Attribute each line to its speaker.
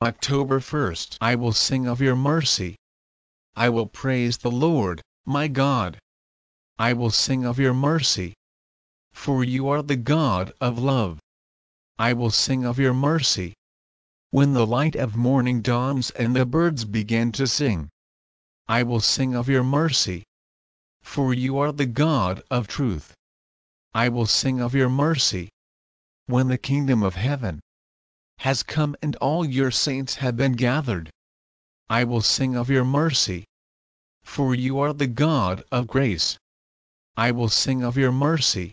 Speaker 1: October 1st, I will sing of your mercy. I will praise the Lord, my God. I will sing of your mercy. For you are the God of love. I will sing of your mercy. When the light of morning dawns and the birds begin to sing, I will sing of your mercy. For you are the God of truth. I will sing of your mercy. When the kingdom of heaven has come and all your saints have been gathered, I will sing of your mercy. For you are the God of grace. I will sing of your mercy.